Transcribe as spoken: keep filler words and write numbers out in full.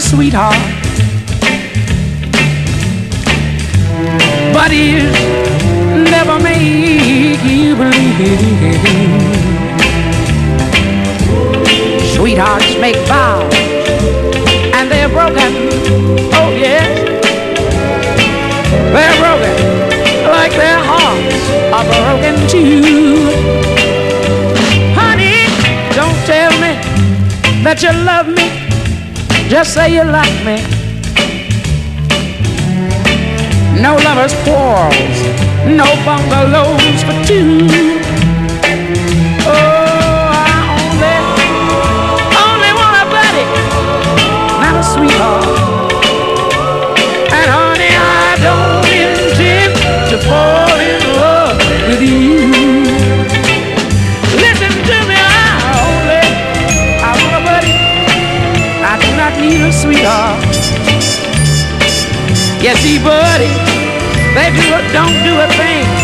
sweetheart, but he'll never make you believe. Sweethearts make vows and they're broken. Oh yes, they're broken like their hearts are broken too. Honey, don't tell me that you love me, just say you like me. No lovers' quarrels, no bungalows for two. Oh, I only, only want a buddy, not a sweetheart. And honey, I don't intend to fall in love with you. Listen to me, I only, I want a buddy, I do not need a sweetheart. You see, buddy, they do, don't do a thing